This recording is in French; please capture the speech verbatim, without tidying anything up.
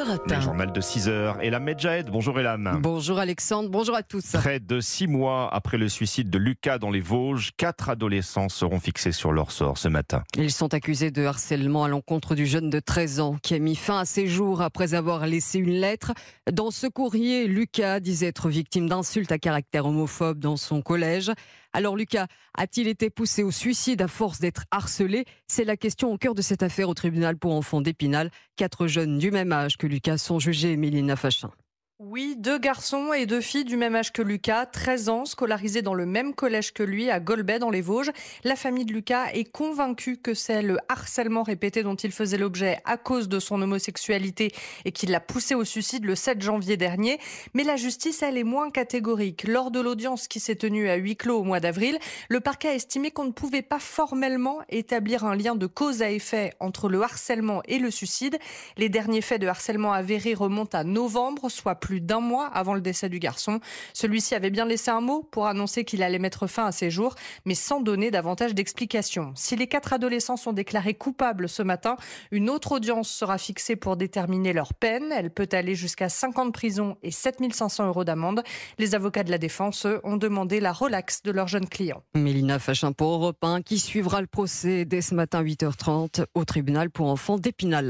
Europe Le un. journal de six heures. Elam Medjahed, bonjour Elam. Bonjour Alexandre, bonjour à tous. Près de six mois après le suicide de Lucas dans les Vosges, quatre adolescents seront fixés sur leur sort ce matin. Ils sont accusés de harcèlement à l'encontre du jeune de treize ans qui a mis fin à ses jours après avoir laissé une lettre. Dans ce courrier, Lucas disait être victime d'insultes à caractère homophobe dans son collège. Alors Lucas, a-t-il été poussé au suicide à force d'être harcelé? C'est la question au cœur de cette affaire au tribunal pour enfants d'Épinal. Quatre jeunes du même âge que Lucas sont jugés, Mélina Fachin. Oui, deux garçons et deux filles du même âge que Lucas, treize ans, scolarisés dans le même collège que lui, à Golbet dans les Vosges. La famille de Lucas est convaincue que c'est le harcèlement répété dont il faisait l'objet à cause de son homosexualité et qui l'a poussé au suicide le sept janvier dernier. Mais la justice, elle, est moins catégorique. Lors de l'audience qui s'est tenue à huis clos au mois d'avril, le parquet a estimé qu'on ne pouvait pas formellement établir un lien de cause à effet entre le harcèlement et le suicide. Les derniers faits de harcèlement avérés remontent à novembre, soit plus plus d'un mois avant le décès du garçon. Celui-ci avait bien laissé un mot pour annoncer qu'il allait mettre fin à ses jours, mais sans donner davantage d'explications. Si les quatre adolescents sont déclarés coupables ce matin, une autre audience sera fixée pour déterminer leur peine. Elle peut aller jusqu'à cinq ans de prison et sept mille cinq cents euros d'amende. Les avocats de la défense, eux, ont demandé la relaxe de leurs jeunes clients. Mélina Fachin pour Europe un qui suivra le procès dès ce matin huit heures trente au tribunal pour enfants d'Épinal.